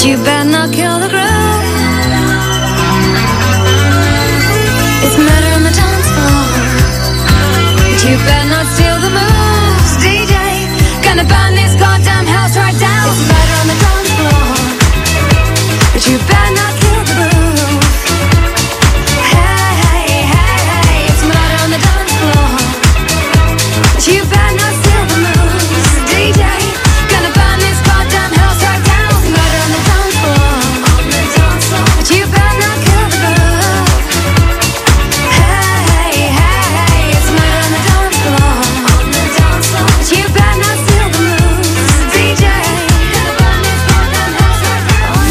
you better not kill the groove. It's murder on the dance floor, but you better not steal the moves. DJ, gonna burn this goddamn house right down. It's murder on the dance floor, but you better not kill the groove. Hey, hey, hey, hey, it's murder on the dance floor, but you better not steal the moves. DJ, gonna burn this goddamn house right down. It's murder on the dance floor, but you better not kill the groove. Hey, hey, hey, it's murder on the dance floor, but you better not steal the moves. DJ, gonna burn this goddamn house right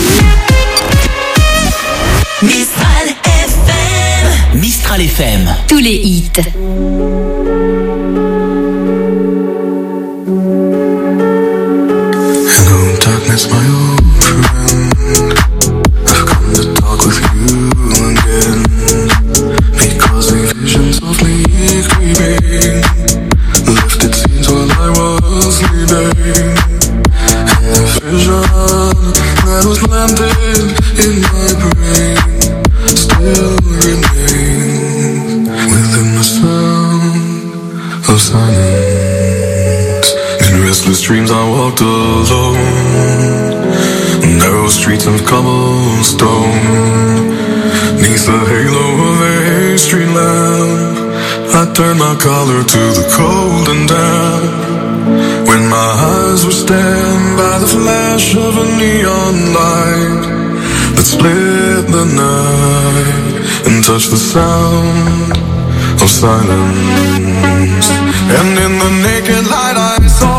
down. Mistral FM. Mistral FM. Tous les hits. Hello, darkness, my old friend. I've come to talk with you again, because the visions of me creeping left its scenes while I was sleeping, and the vision that was planted in my brain still remains within the sound of silence. In restless dreams I walked alone, narrow streets of cobblestone, neath the halo of a street lamp. I turned my collar to the cold and damp, when my eyes were stabbed by the flash of a neon light that split the night and touched the sound of silence. And in the naked light I saw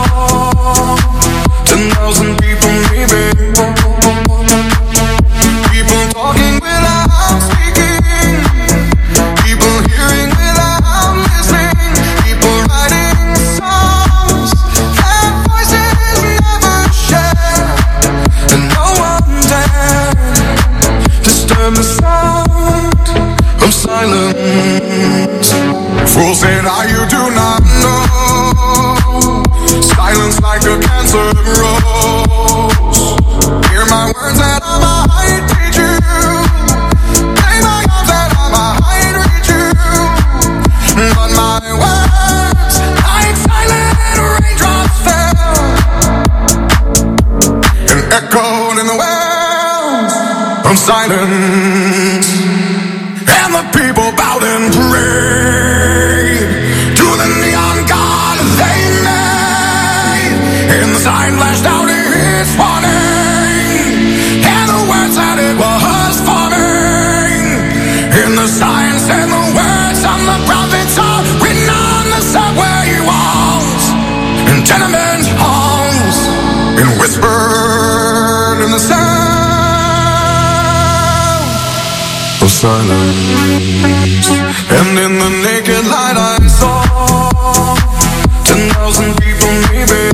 10,000 people maybe, people talking without speaking, people hearing without listening, people writing songs that voices never share, and no one dared disturb the sound of silence. Fools said, you do not know, silence like a cancer grows. Hear my words that I might teach you, play my arms that I might reach you, but my words like silent raindrops fell and echoed in the wells of silence. And the people bowed and prayed to the neon god they made, and the sign flashed out its warning, and the words that it was forming, and the sign said the words of the prophets are written on the subway walls and tenement halls, and whispered in the sound of silence. And in the naked light I saw 10,000 people maybe,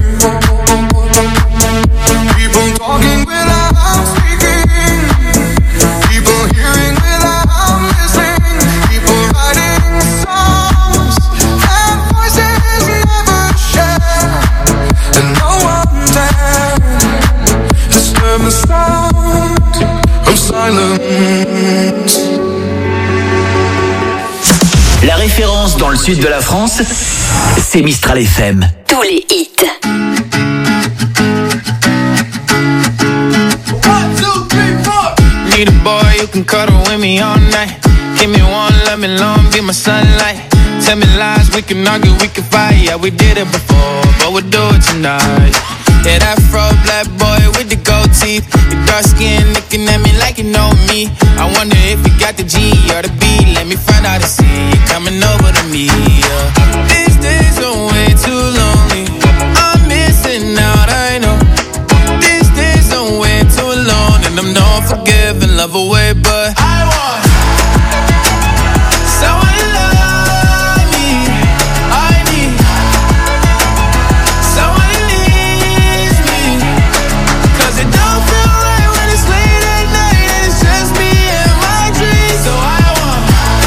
people talking without speaking, people hearing without listening, people writing songs that voices never share, and no one dared disturb the sound of silence. La référence dans le sud de la France, c'est Mistral FM. Tous les hits. 1, 2, 3, 4. Need a boy who can cuddle with me all night. Give me one, let me long, be my sunlight. Tell me lies, we can argue, we can fight. Yeah, we did it before, but we'll do it tonight. Yeah, that fro black boy with the gold teeth, your dark skin looking at me like you know me. I wonder if you got the G or the B. Let me find out and see you coming over to me. Yeah. These days are way too lonely. I'm missing out, I know. These days are way too alone, and I'm not forgiving, love away, but I want someone to love me. I need someone who needs me, 'cause it don't feel right when it's late at night and it's just me and my dreams. So I want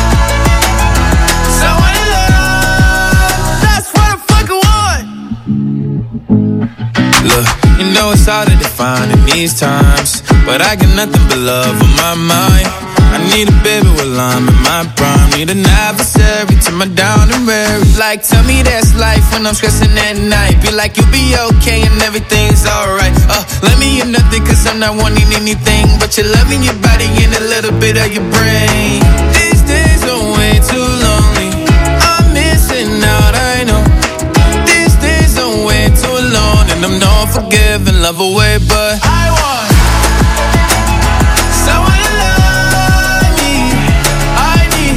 someone to love. That's what I fucking want. Look, You know it's hard to define in these times, but I got nothing but love on my mind. I need a baby while I'm in my prime. Need an adversary to my down and weary. Like, tell me that's life when I'm stressing at night. Be like, you'll be okay and everything's alright. Let me in nothing cause I'm not wanting anything but your love in your body and a little bit of your brain. These days are way too lonely. I'm missing out, I know. These days are way too long, and I'm not forgiving, love away, but I want someone to love me. I need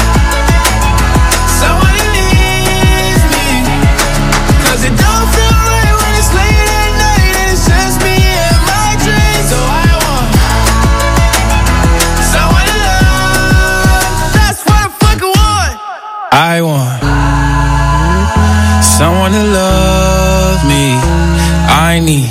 someone who needs me, cause it don't feel right when it's late at night and it's just me and my dreams. So I want someone to love. That's what I fucking want. I want someone to love me. I need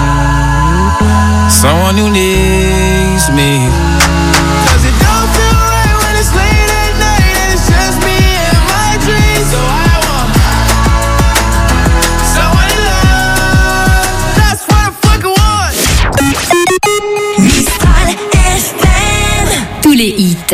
someone who needs me, cause it don't feel right when it's late at night and it's just me and my dreams. So I want someone to love. That's what I fucking want. Mistral FM. Tous les hits.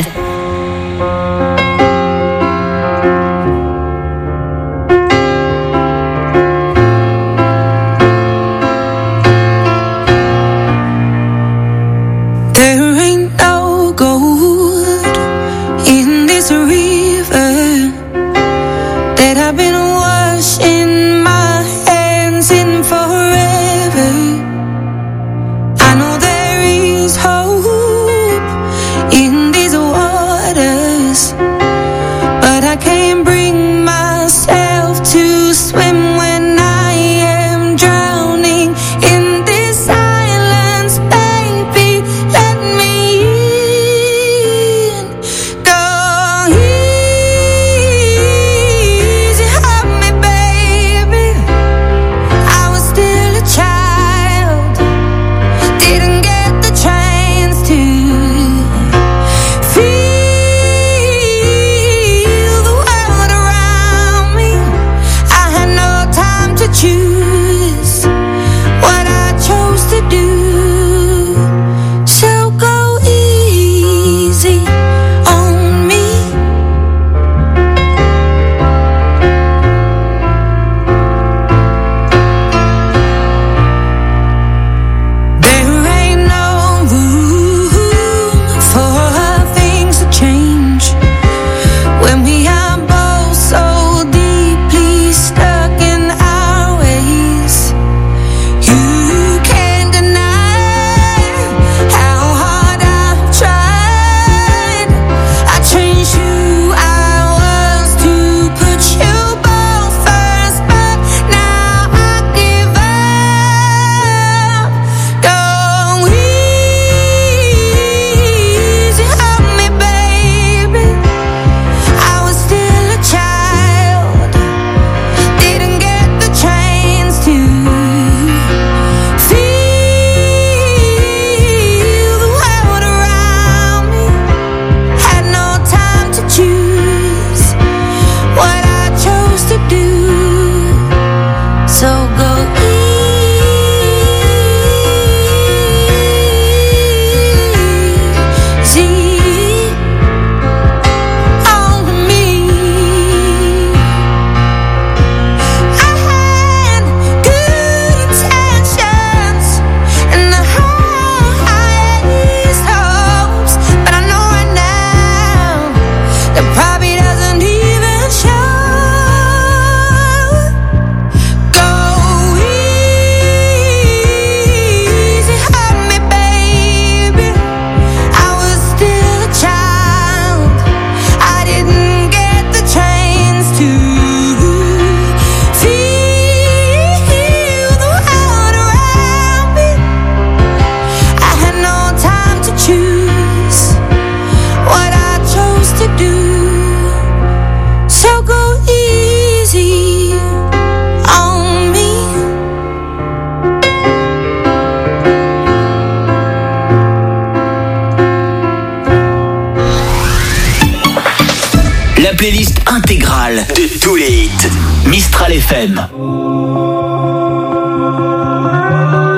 La playlist intégrale de tous les hits. Mistral FM.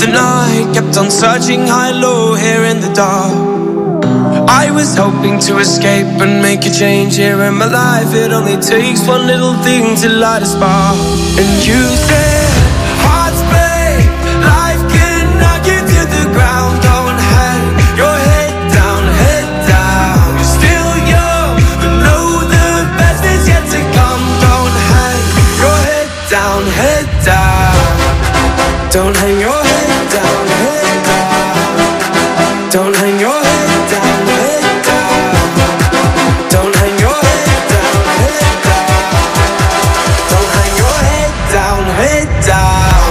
the night, kept on searching high-low here in the dark. I was hoping to escape and make a change here in my life. It only takes one little thing to light a spark. And you said, hearts break, life can knock you to the ground. Don't hang your head down, head down. You're still young, but know the best is yet to come. Don't hang your head down, head down. Don't hang your head down, head down. Don't hang your head down, head down. Don't hang your head down, head down. Don't hang your head down, head down.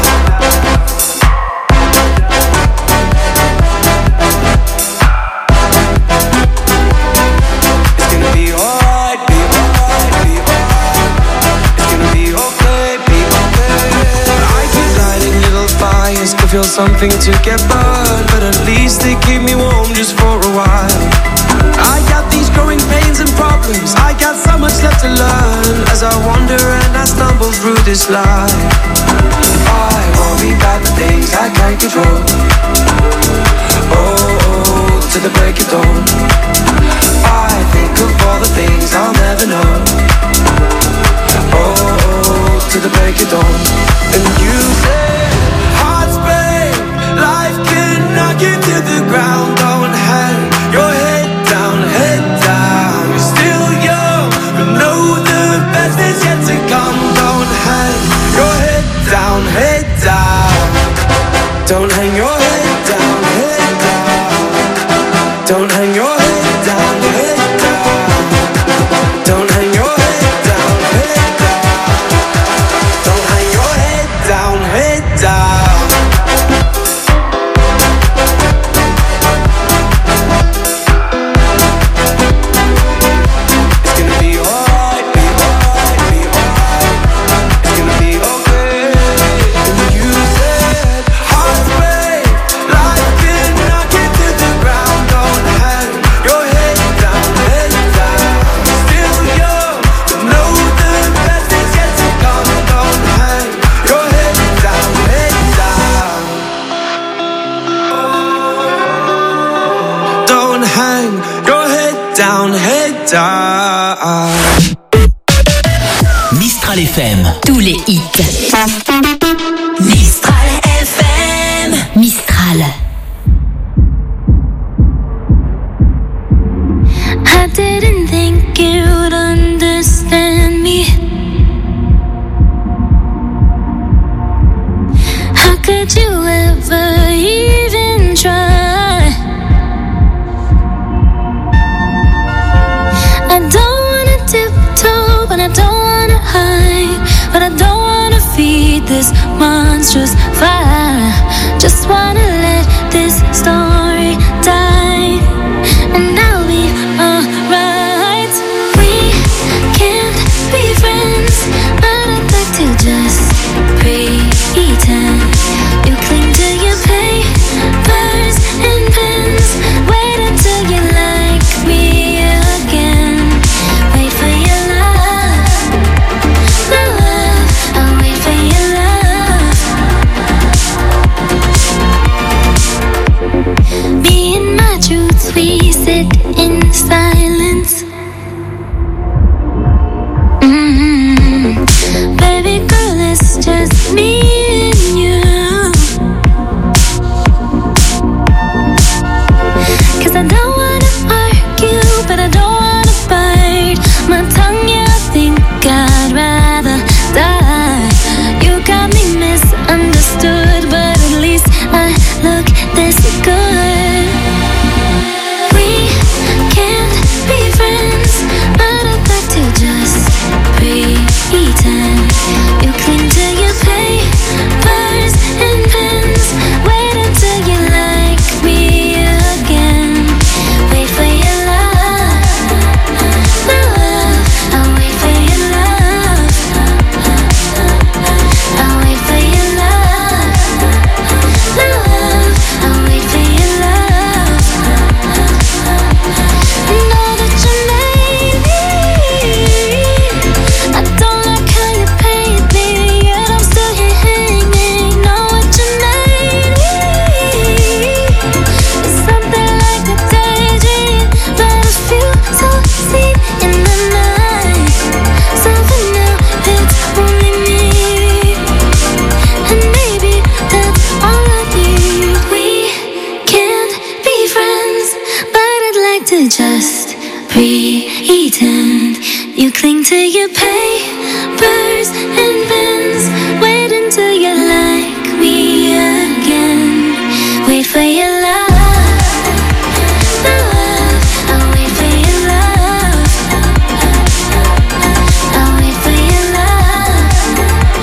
It's gonna be alright, be alright, be alright. It's gonna be okay, be okay. I keep lighting little fires to feel something to get burned, but at least they keep me warm just for a while. I got these growing pains and problems, I got so much left to learn as I wander and I stumble through this life. I worry about the things I can't control. Oh, to the break of dawn. I think of all the things I'll never know. Oh, to the break of dawn. And you say, hearts break, life can knock you to the ground. Don't hang your head down, head down. You're still young, but know the best is yet to come. Don't hang your head down, head down. Don't hang your head down, head down. Don't hang your head down, head down. Don't hang your head down, head down. Don't hang your head down, head down. It's gonna be alright, be alright, be alright. It's gonna be okay. And you said, hearts break, life can knock you to the ground. Don't hang your head down, head down. Still young, but know the best is yet to come. Don't hang your head down, head down. Don't hang your head down, head down. Mistral FM. Tous les hits. Mistral FM. Mistral. I didn't think you'd understand me. How could you ever even try? I don't wanna tiptoe, but I don't wanna hide. But I don't wanna feed this monstrous fire. Just wanna let this story die, and I'll be alright. We can't be friends, but I'd like to just pretend. You cling to your papers and pens. Wait until you like me again. Wait for your love, my love. I'll wait for your love. Me and my truths, we sit in silence. Baby girl, it's just me and you. 'Cause I don't wanna argue, but I don't wanna bite my tongue. Yeah, I think I'd rather die. You got me misunderstood, but at least I look this good. We can't be friends, eaten. You cling to your papers and pens. Wait until you like me again. Wait for your love. I'll wait for your love. I'll wait for your love.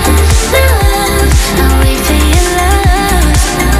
I'll wait for your love.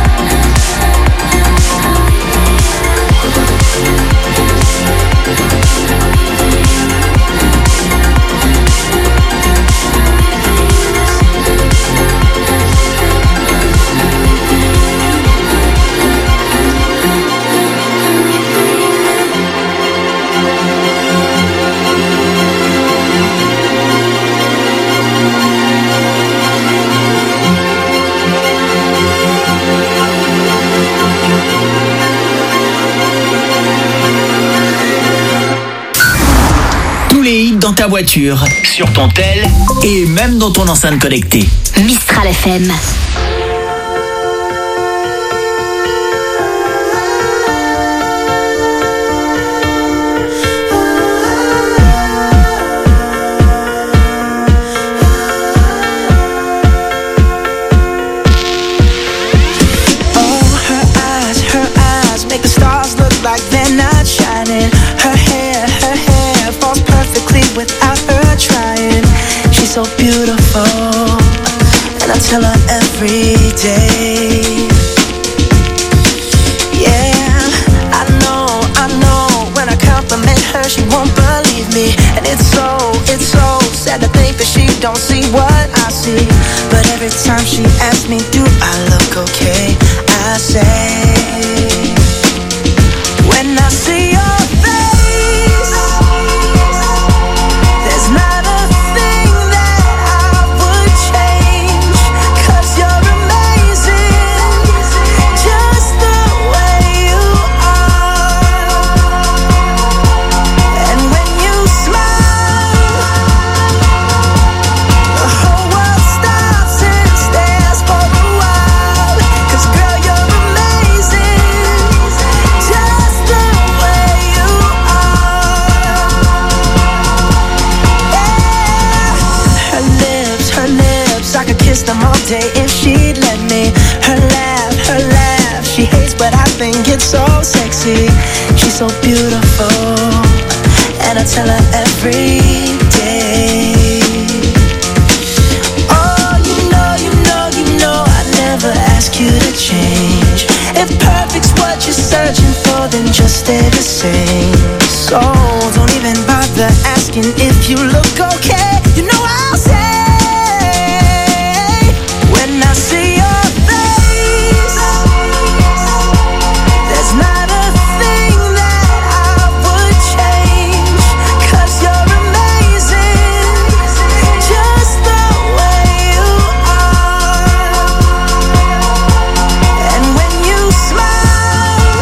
Dans ta voiture, sur ton tel et même dans ton enceinte connectée. Mistral FM. Without her trying, she's so beautiful, and I tell her every day. Yeah, I know, when I compliment her, she won't believe me, and it's so sad to think that she don't see what I see. But every time she asks me, do I look okay? I say, when I see your them all day if she'd let me. Her laugh, she hates but I think it's so sexy. She's so beautiful, and I tell her every day. Oh, you know I never ask you to change. If perfect's what you're searching for, then just stay the same. So don't even bother asking if you look okay. You know I'll say, when I see your face, there's not a thing that I would change. 'Cause you're amazing, just the way you are. And when you smile,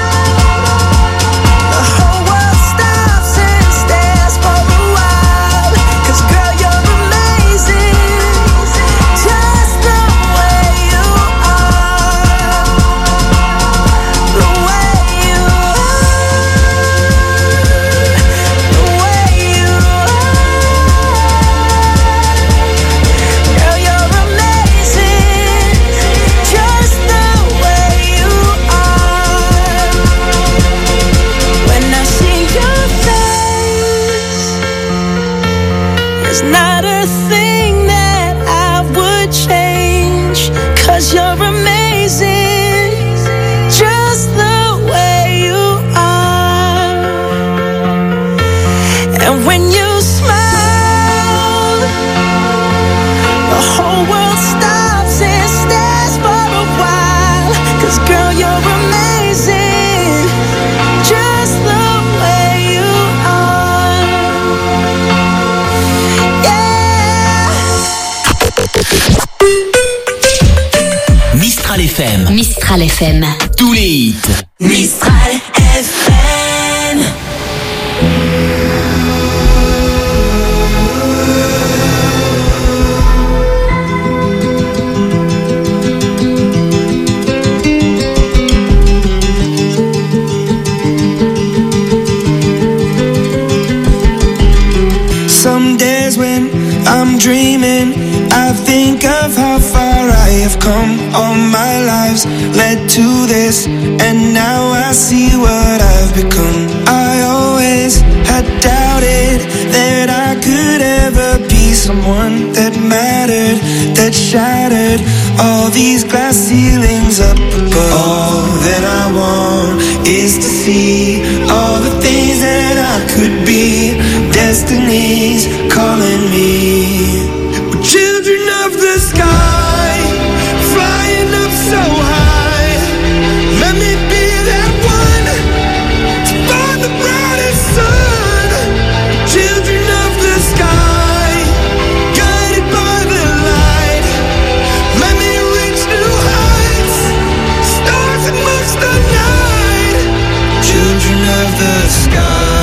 the whole world stops and stares for a while. 'Cause girl, you're amazing, just the way you are. The way you are. The way you are. Girl, you're amazing, just the way you are. When I see your face, there's not a thing that I would change. 'Cause you're amazing, just the way you are. And when you smile, the whole world stops and stares for a while. 'Cause girl, you're amazing, just the way you are. Yeah. Mistral FM, Mistral FM. tous les hits. Mistral FM. I'm dreaming, I think of how far I have come. All my lives led to this, and now I see what I've become. I always had doubted that I could ever be someone that mattered, that shattered all these glass ceilings up above. All that I want is to see all the things that I could be. Destiny's calling me. We're children of the sky, flying up so high. Let me be that one to find the brightest sun. Children of the sky, guided by the light. Let me reach new heights, stars amongst the night. Children of the sky.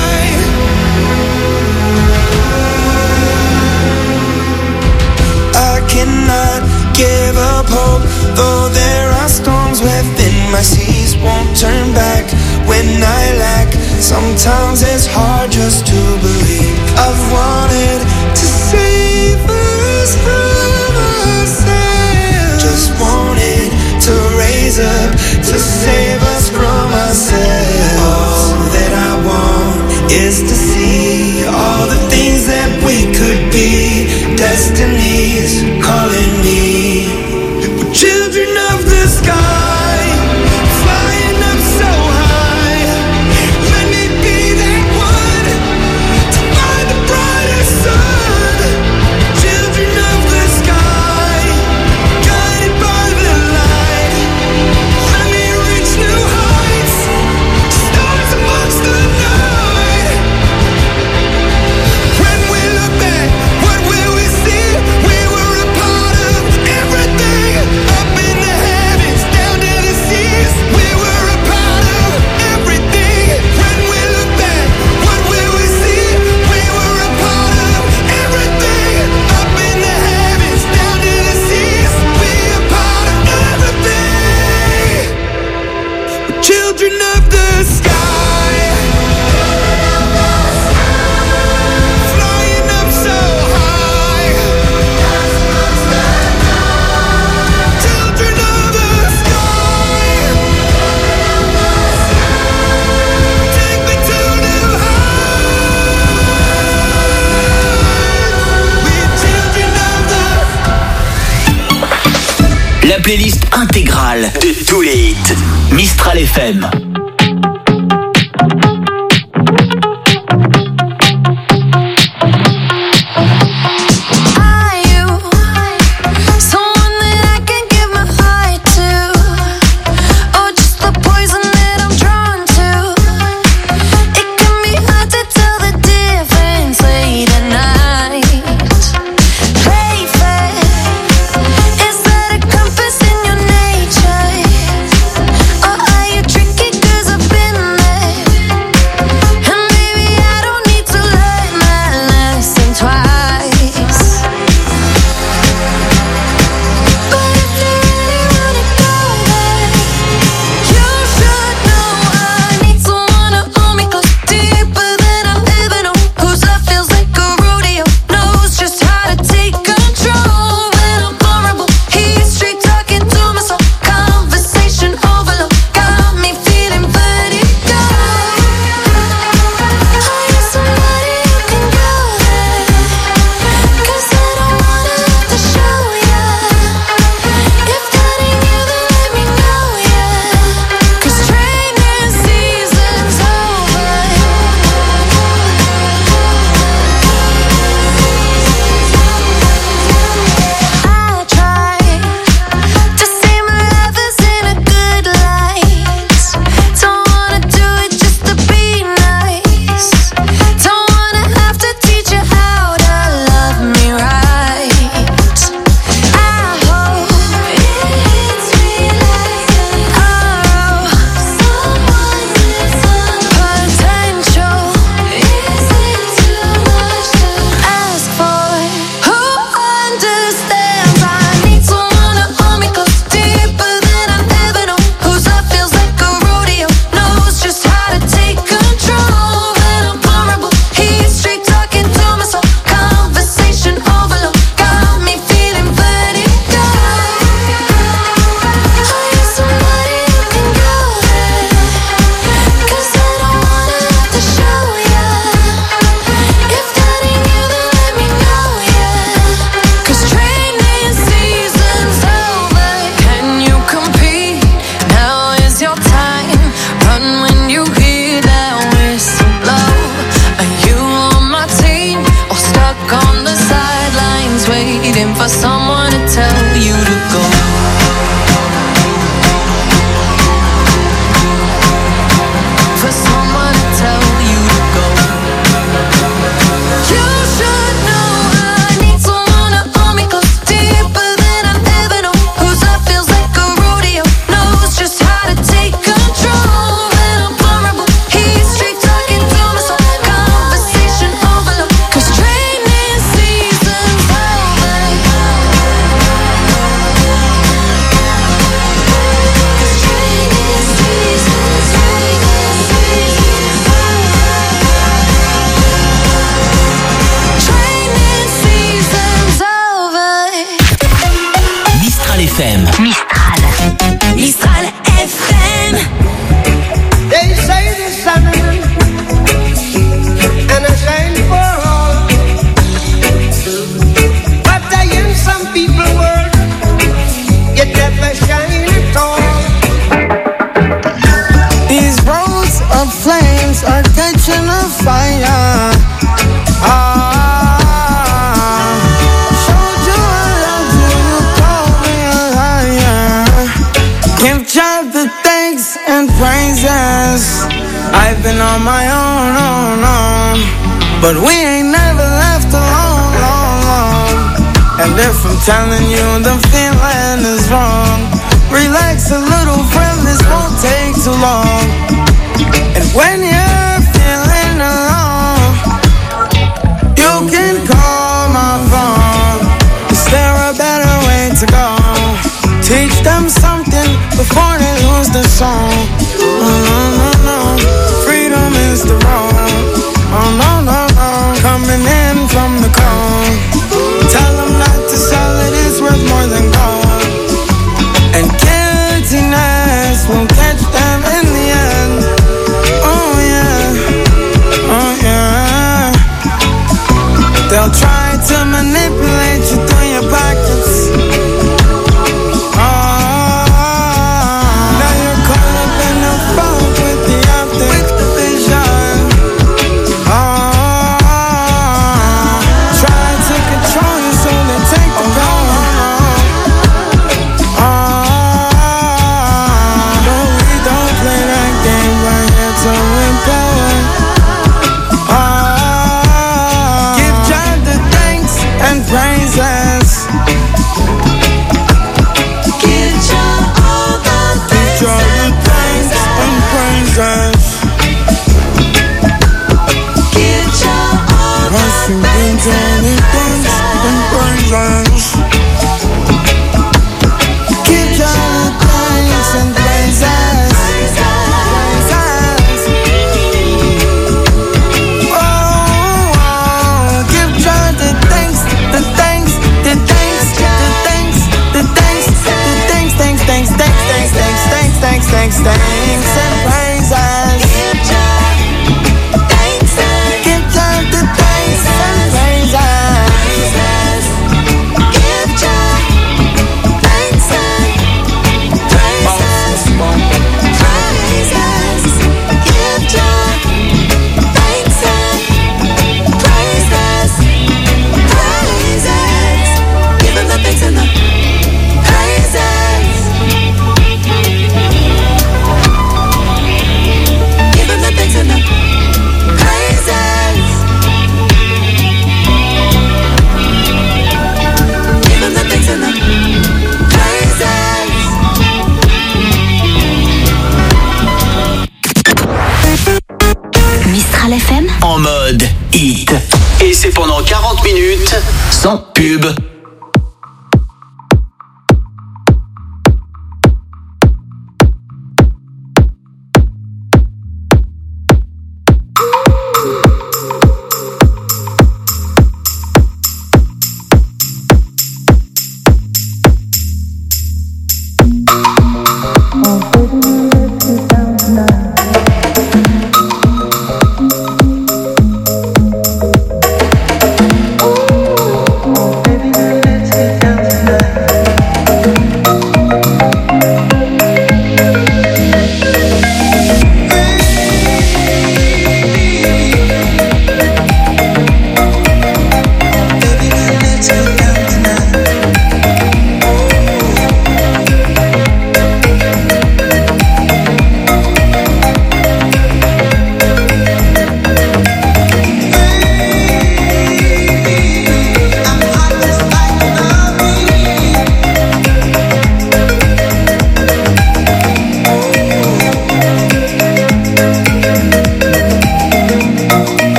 Cannot give up hope, though there are storms within my seas. Won't turn back when I lack. Sometimes it's hard just to believe. I've wanted to save us from ourselves. Just wanted to raise up to save us from ourselves. All that I want is to see all the things that we could be. Destiny's calling me. We're children of the sky, flying up so high. Let me be that one to find the brightest sun. Children of the sky, guided by the light. Let me reach new heights, stars amongst the night. When we look back, what will we see? We were a part of everything, up in the heavens, down to the seas. We were a part of everything. When we look back, what will we see? We were a part of everything, up in the heavens, down to the seas. We a part of everything. We're children of the sky, flying up so high. Children of the sky, take me to new heights. We're children of the. La playlist intégrale de tous les hits. Mistral FM. Are you someone that I can give my heart to, or just the poison that I'm drawn to? It can be hard to tell the difference late at night. Play fair, is that a compass in your nature, or are you tricky? for someone to tell you to go. For someone to tell you to go. You should know I need someone to hold me close, deeper than I've ever known. Whose love feels like a rodeo, knows just how to take control. When I'm vulnerable, he's straight talking to my soul. Conversation overload, 'cause training season's over. 'Cause training season's over. Mistral FM. Mistral FM. They say the sun and I shine for all, but in some people world you never shine at all. These roads of flames are catching a fire. Showed you I love you, you called me a liar. Give God the thanks and praises. I've been on my own, but we ain't never left alone. And if I'm telling you the feeling is wrong, relax a little, friend, this won't take too long. And when you're feeling alone, you can call my phone. Is there a better way to go? Teach them something before they lose the song. No. Freedom is the road. Oh, no. Coming in from the cold. Tell them not to sell it, it's worth more than gold. And guiltiness will catch them in the end. Oh, yeah. They'll try to manipulate you through your pockets. Now you're caught up in the fog with the optics, with the vision. Try to control you so they take the power. No, we don't play that game, we're here to empower. Give God the thanks and praises. Give Jah all the thanks Give God the thanks and praises. Give Jah all the Give thanks God the thanks and praises. Give God the thanks and praises. Oh, give God the thanks, the thanks, the thanks, the thanks, the thanks, the thanks, thanks, thanks, thanks, thanks, thanks, thanks, thanks, thanks, thanks, and praises. Give Jah thanks and Give God the thanks and praises. give Jah thanks and praises. Praises. Give Jah thanks and praises. Praises. Give him the thanks and the praises. Give him the thanks and the praises. Give him the thanks and the praises. Mistral FM. En mode hit. Et c'est pendant 40 minutes sans pub. Baby,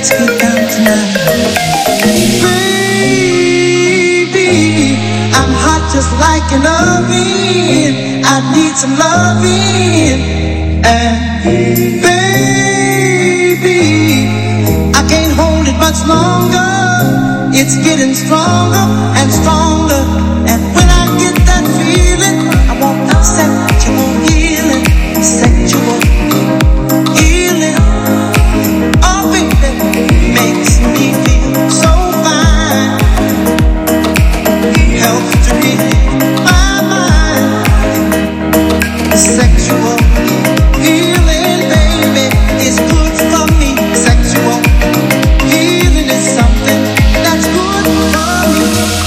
let's get down tonight. Baby, I'm hot just like an oven. I need some loving. And baby, I can't hold it much longer. It's getting stronger and stronger. And when I get that feeling, I want sexual healing, sexual healing. Oh, baby, makes me feel so fine. Helps to relieve my mind. Sexual healing, baby, is good for me. Sexual healing is something that's good for me.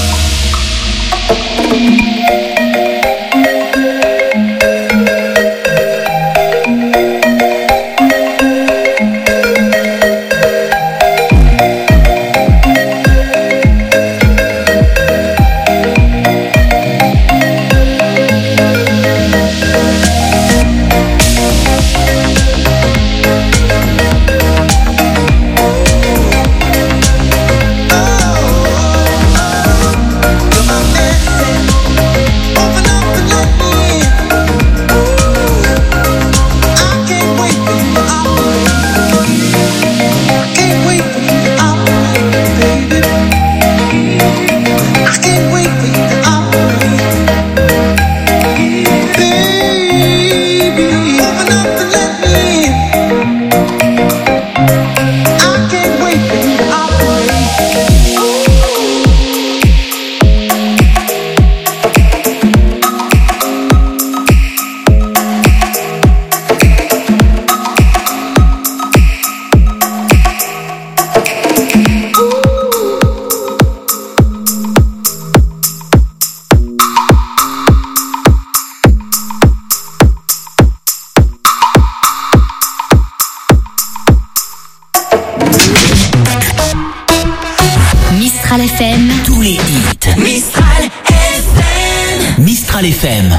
Mistral FM, Tous les hits. Mistral FM. Mistral FM.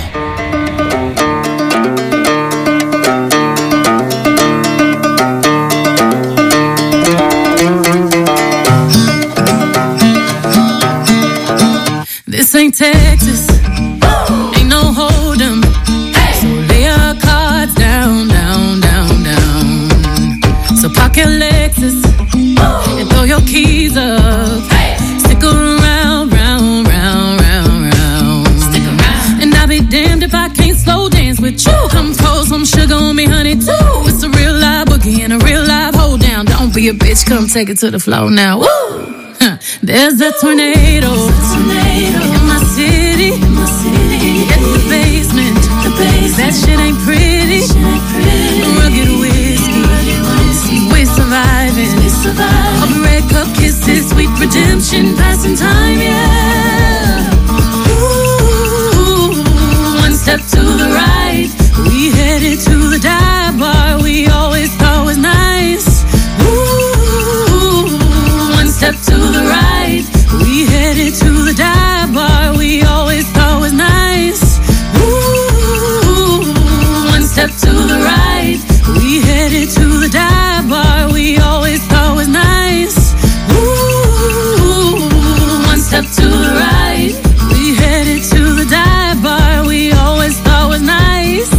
This ain't Texas, ain't no hold'em. So lay your cards down, down, down, down. So park your Lexus and throw your keys up. Stick around, round, round, round, round. Stick around. And I'll be damned if I can't slow dance with you. Come pour some sugar on me, honey, too. It's a real live boogie and a real live hold down. Don't be a bitch, come take it to the floor now. Woo! There's a tornado in my city. In the basement. That shit ain't pretty. Rugged whiskey. We surviving. All the red cup kisses, sweet redemption, passing time, yeah. Ooh, one step to the right, we headed to the dive bar we always thought was nice. Ooh, one step to the right, we headed to the dive bar we always thought was nice. Ooh, one step to the right, we headed to the dive bar we always thought was nice. Ooh, one step to the right, we headed to the dive bar we always thought was nice.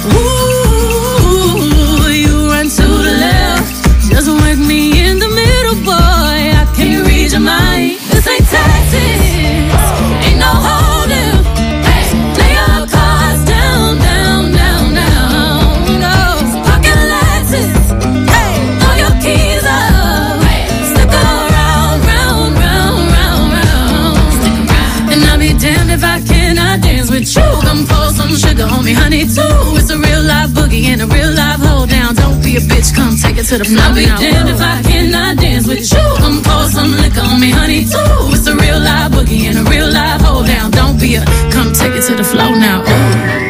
Ooh, you run to the left, just whack me in the middle, boy. I can't read your mind. This ain't Texas, ain't no hold'em. Lay your cards down, down, down, down. Go, pocket Lexus, throw your keys up. Stick around, round, round, round, round. And I'll be damned if I cannot dance with you. Come pour some sugar on me, honey, too. It's a real live boogie and a real live hold down. Don't be a bitch, come take it to the floor. I'll be damned if I cannot dance with you. Come pour some liquor on me, honey, too. It's a real live boogie and a real live hold down. Don't be a, come take it to the floor now. Ooh.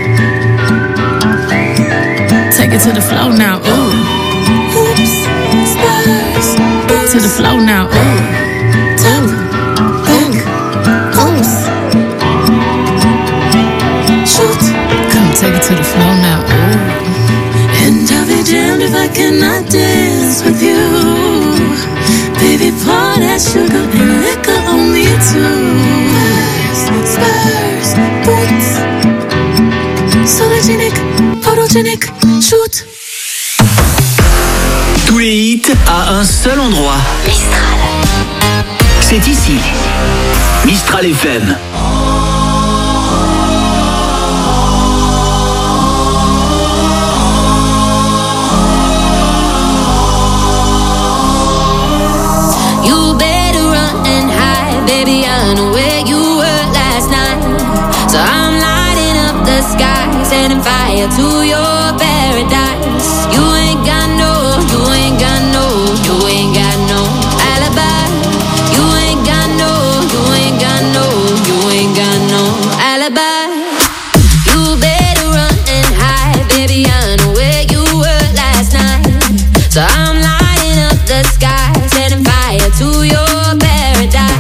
Take it to the floor now. Ooh. Oops, spurs. To the floor now. Ooh. Top, back, oops. Shoot. Come take it to the floor now. Ooh. And I'll be damned if I cannot dance with you. Arsenic, shoot. Tous les hits à un seul endroit. Mistral. C'est ici. Mistral FM. Baby, I know where you were last night. So I'm lighting up the sky, setting fire to your paradise. You ain't got no, you ain't got no, you ain't got no alibi. You ain't got no, you ain't got no, you ain't got no alibi. You better run and hide, baby, I know where you were last night. So I'm lighting up the sky, setting fire to your paradise.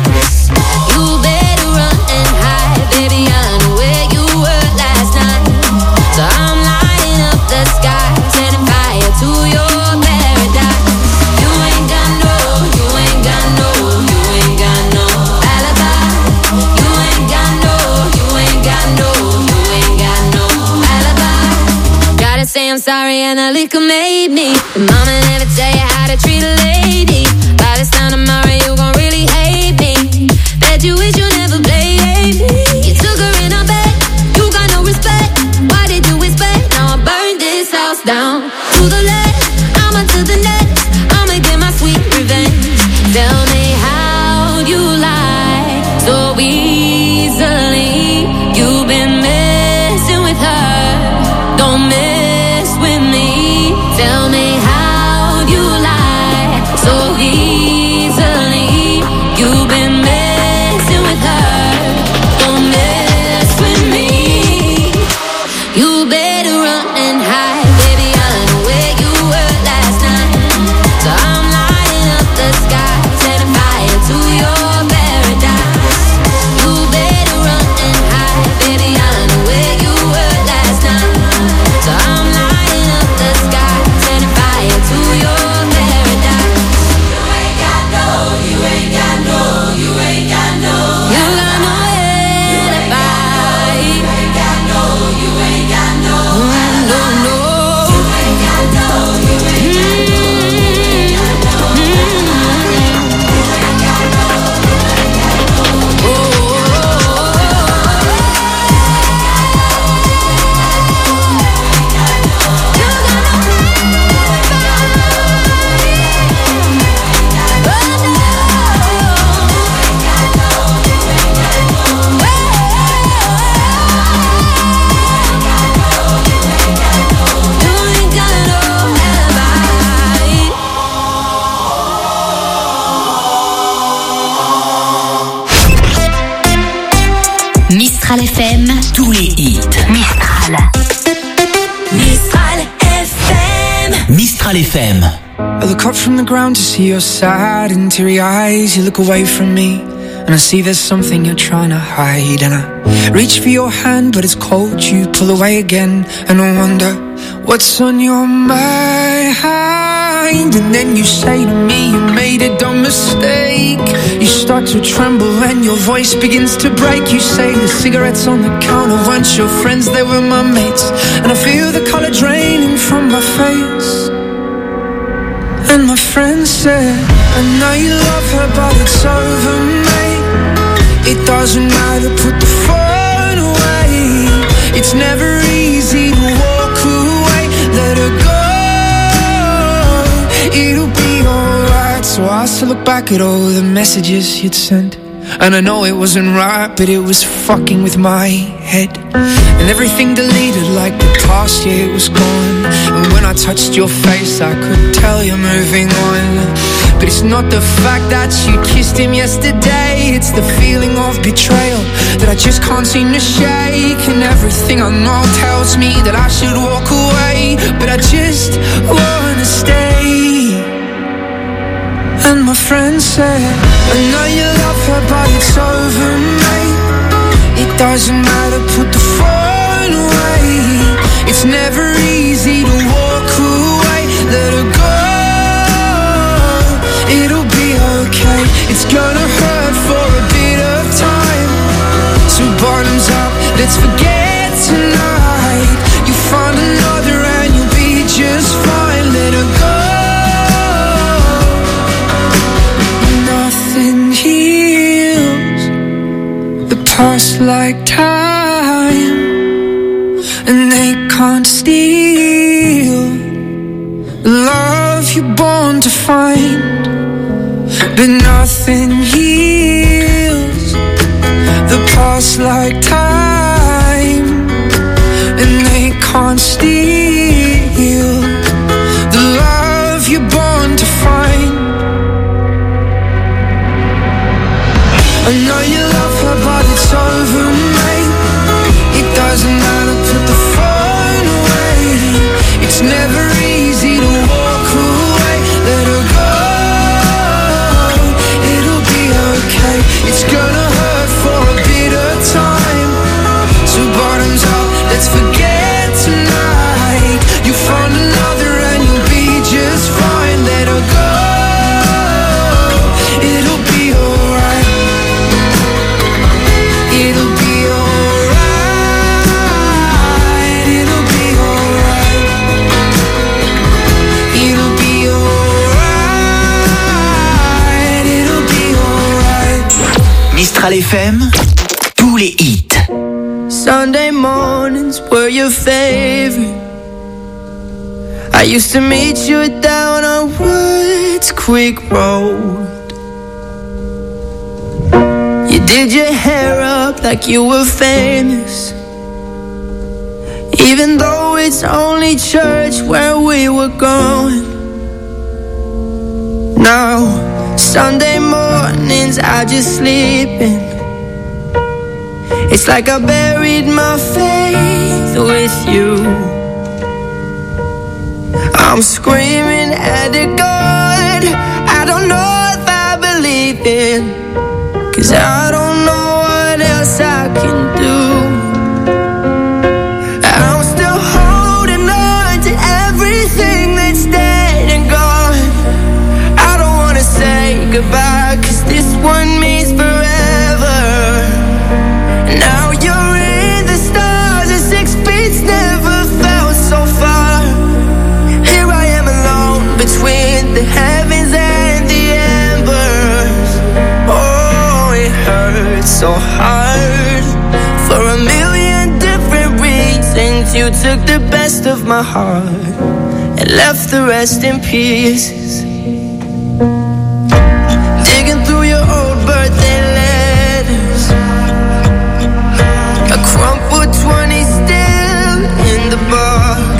I'm sorry and the liquor made me. Mama never tell you how to treat a lady. By this time tomorrow you gon' really hate me. Bet you wish you never played me. You took her in her bed, you got no respect. Why did you expect? Now I burned this house down. To the left, I'm on to the next. I'ma get my sweet revenge. Tell me how you lie so easily. You've been messing with her. Don't mess. Tell me how you lie so easily. You've been messing with her. Don't mess with me. You better run and hide, baby. I know where you were last night. So I'm lighting up the sky, setting fire to your paradise. You better run and hide, baby. I know where you were last night. So I'm lighting up the sky. To your paradise. You ain't got no, you ain't got no, you ain't got no. You got no alibi. You ain't got no, you ain't got no. No, no. You ain't got no, you ain't got no. You ain't got no, you ain't got no. Mistral FM, tous les hits. Mistral. Mistral FM. Mistral FM. I look up from the ground to see your sad and teary eyes. You look away from me and I see there's something you're trying to hide. And I reach for your hand but it's cold. You pull away again and I wonder what's on your mind. And then you say to me you made a dumb mistake. You start to tremble and your voice begins to break. You say the cigarettes on the counter weren't your friends, they were my mates. And I feel the color draining from my face. And my friend said, I know you love her but it's over, mate. It doesn't matter, put the phone away. It's never easy to walk away. Let her go, it'll be alright. So I still look back at all the messages you'd sent. And I know it wasn't right, but it was fucking with my head. And everything deleted like the past, yeah, it was gone. And when I touched your face, I could tell you're moving on. But it's not the fact that you kissed him yesterday. It's the feeling of betrayal that I just can't seem to shake. And everything I know tells me that I should walk away, but I just wanna stay. And my friend said, I know you love her but it's over, mate. It doesn't matter, put the phone away. It's never easy to walk away. Let her go, it'll be okay. It's gonna hurt for a bit of time. So bottoms up, let's forget tonight. You find another pass like time, and they can't steal the love you're born to find. But nothing heals the past like time, and they can't steal the love you're born to find. I know you love her, but it's over, mate. It doesn't matter, put the phone away. It's never easy to walk away. Let her go, it'll be okay. It's gonna hurt for a bit of time. So bottoms up, let's forget tonight. You find another and you'll be just fine. Let her go, it'll be alright. It'll be alright. It'll be alright. It'll be alright. It'll be alright. Mistral FM, tous les hits. Sunday mornings were your favorite. I used to meet you down on Woods Creek Road. You did your hair up like you were famous, even though it's only church where we were going. Now, Sunday mornings I just sleep in. It's like I buried my faith with you. I'm screaming at the God I don't know if I believe in, 'cause I don't know what else I can do. I'm still holding on to everything that's dead and gone. I don't wanna say goodbye, 'cause this one means forever. Now you're in the stars and 6 feet's never felt so far. Here I am alone between the heavens and the embers. Oh, it hurts so hard for a million different reasons. You took the best of my heart and left the rest in pieces. Digging through your old birthday letters, a crumpled 20 still in the box.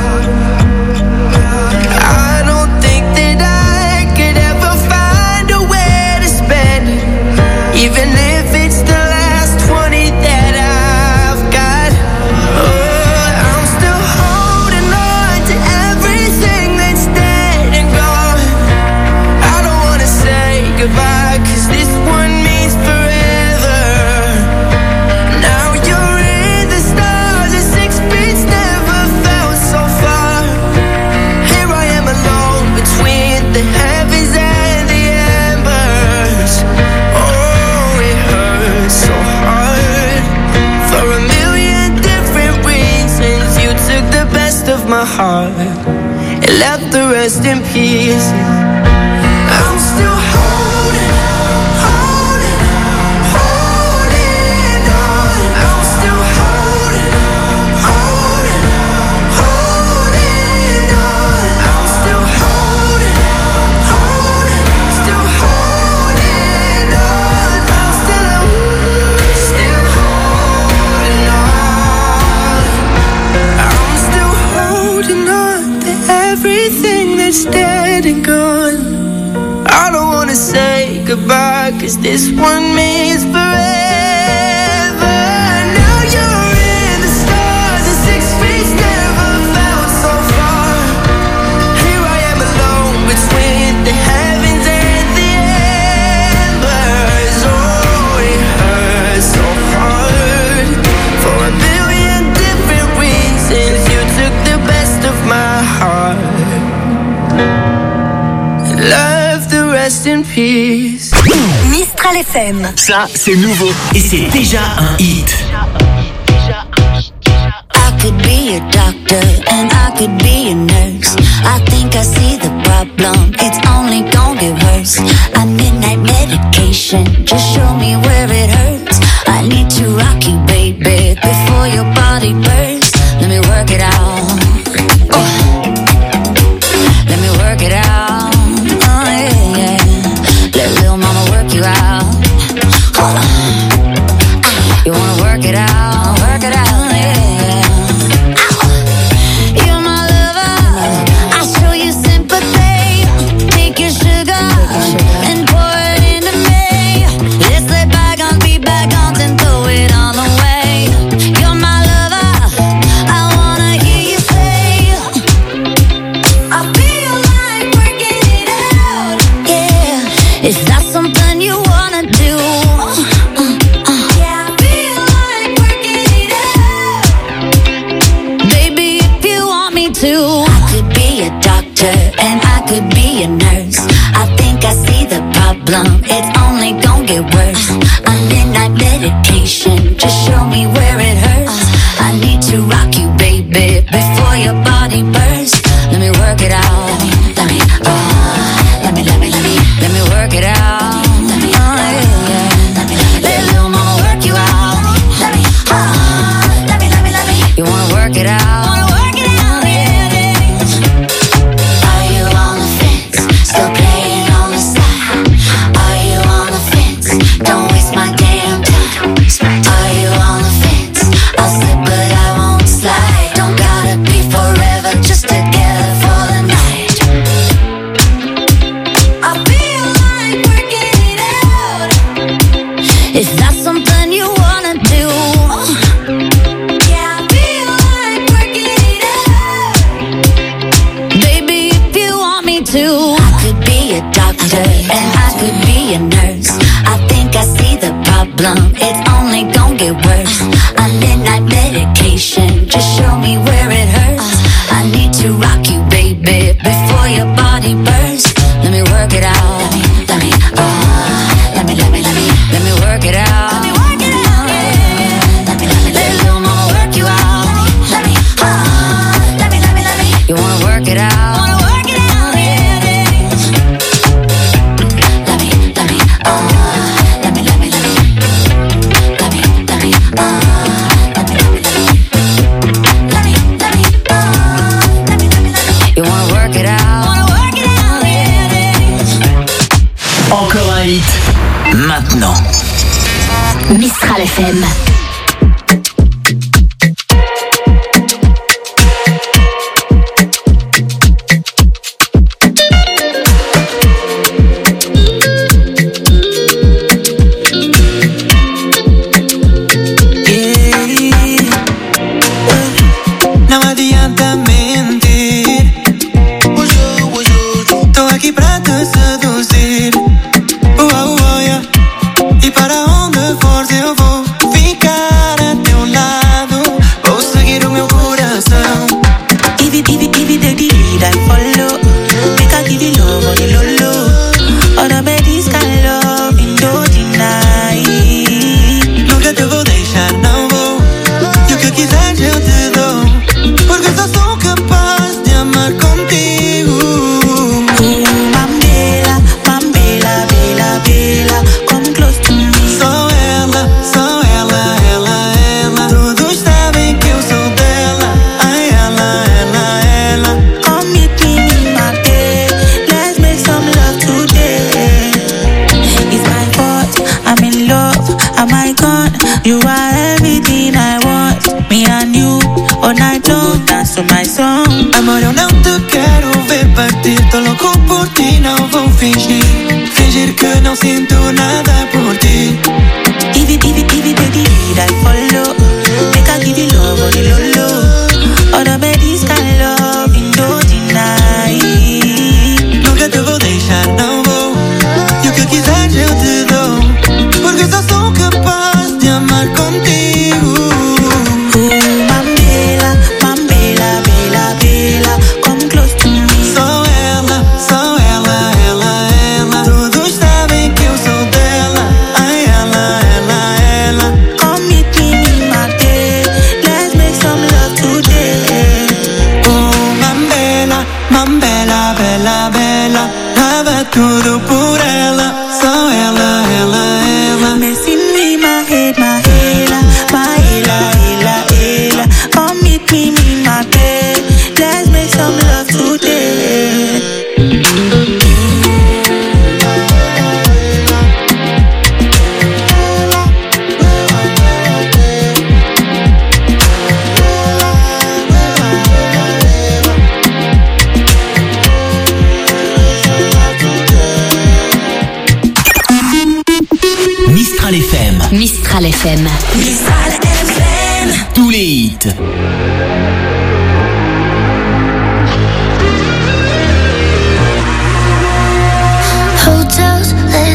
I don't think that I could ever find a way to spend it, even if it's the last 20 that I've got. Oh, I'm still holding on to everything that's dead and gone. I don't wanna say goodbye, 'cause this one means forever. Now you're in the stars and 6 feet's never felt so far. Here I am alone between the heavens and the embers. Oh, it hurts so hard for a million different reasons. You took the best of my heart and left the rest in pieces. I'm still holding on. I'm still holding on. I'm still holding on. Still holding on. I'm still holding on. I'm still holding on to everything that's dead and gone. I don't wanna say goodbye, 'cause this one means forever. Now you're in the stars and 6 feet's never felt so far. Here I am alone between the heavens and the embers. Oh, it hurts so hard for a million different reasons. You took the best of my heart, love the rest in peace. Mistral FM. Ça, c'est nouveau et c'est déjà un hit. I could be a doctor and I could be a nurse. I think I see the problem, it's only gonna get worse. I midnight medication, just show me where it hurts. I need to Is that something you wanna do? Yeah, I feel like working it out. Baby, if you want me to, I could be a doctor and I could be a nurse. I think I see the problem, it's only gonna get worse. A midnight medication, just show me where it hurts. I need to rock you, baby, before your body bursts. Let me work it out. Let me work it out. Let little mama work you out. You wanna work it out? Are you on the fence? Still playing on the side? Are you on the fence? Don't waste my damn time. Are you on the fence? I'll slip but I won't slide. Don't gotta be forever, just together for the night. I feel like working it out. Is that something you wanna do? Yeah, I feel like working it out. Baby, if you want me to, I could be a doctor and I could be a nurse. I think I see the problem, it's only gonna get worse. A midnight medication, just show me where it hurts. I need to rock you, baby, before your body bursts. Let me work it out. Let me work it out. Let little mama work you out. You wanna work it out? You wanna work it out? Encore un hit. Maintenant. Mistral FM. Não adianta mentir. Tô aqui pra te seduzir. Yeah. E para onde fores eu vou ficar a teu lado. Vou seguir o meu coração. Give it, the lead I follow. Make I give you love on the low low. All the baddies can love and don't deny. Nunca te vou deixar, não vou. E o que quiseres eu te dou. Porque só sou capaz de amar contigo. Mambela, bela, bela, come close to me. Só ela, todos sabem que eu sou dela. Ai, ela. Come meet me in my bed. Let's make some love today. It's my fault, I'm in love. Am I gone? You are everything I want. Me and you, all night long, dance to my song. Amor, eu não te quero ver partir. Tô louco por ti, não vou fingir. Fingir que não sinto nada por ti. Give it, the lead I follow. Make I give you love on the low low. All the baddies can love and don't deny. Nunca te vou deixar, não vou. E o que quiseres eu te dou. Porque só sou capaz de amar contigo. Mambela, bela, bela, come close to me. Só ela. Todos sabem que eu sou dela. Ai, ela. Come meet me in my bed. Let's make some love today. Oh, Mambela, bela, dava tudo por ela. Só ela. Messing with my head, my ela. Come meet me in my bed. Let's make some love today. Mistral FM. Mistral FM. Tous les hits. Hotels,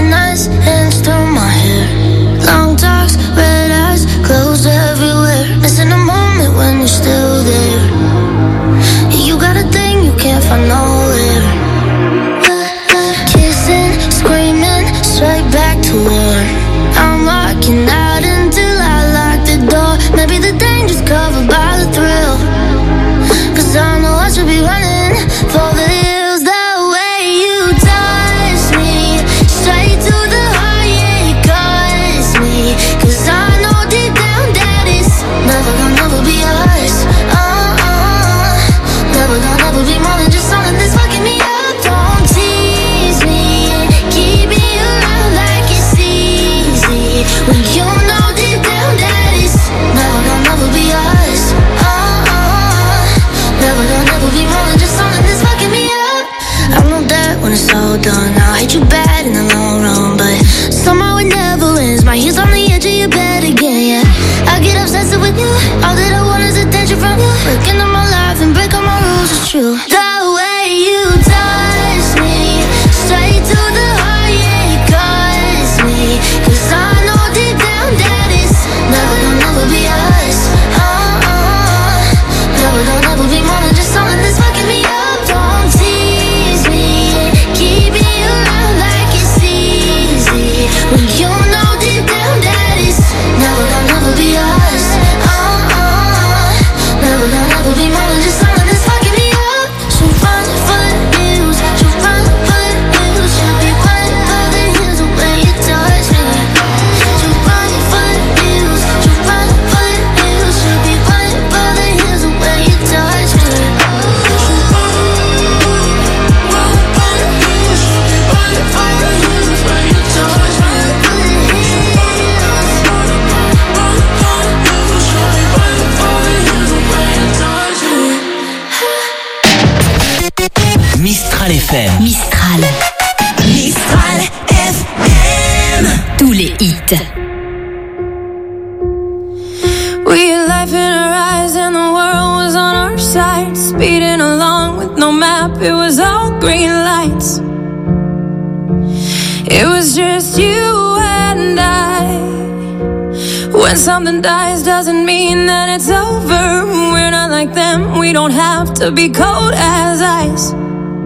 FM. Mistral. Mistral FM. Tous les hits. We had life in our eyes and the world was on our side. Speeding along with no map, it was all green lights. It was just you and I. When something dies doesn't mean that it's over. We're not like them, we don't have to be cold as ice.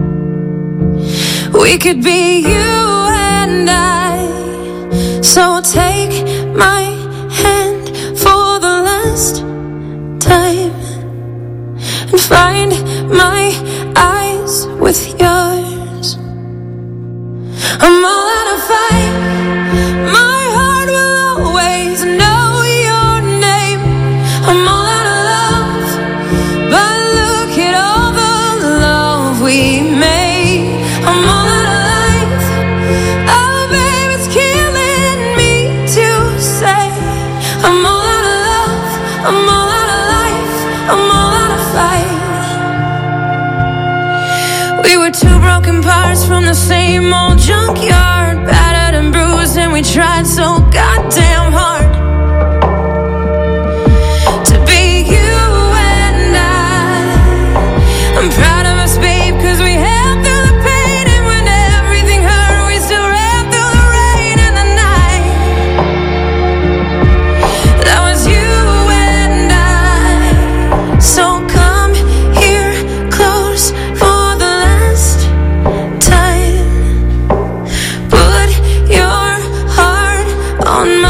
We could be you and I. So take my hand for the last time and find my eyes with yours. I'm all out of fight. My heart will always know your name. I'm all out of love, but look at all the love we made. I'm all out of life. Oh, babe, it's killing me to say. I'm all out of love. I'm all out of life. I'm all out of fight. We were two broken parts from the same old junkyard, battered and bruised, and we tried so goddamn hard to be you and I. I'm proud of us, babe, cause we held through the pain, and when everything hurt, we still ran through the rain and the night. That was you and I. So come here close for the last time. Put your heart on my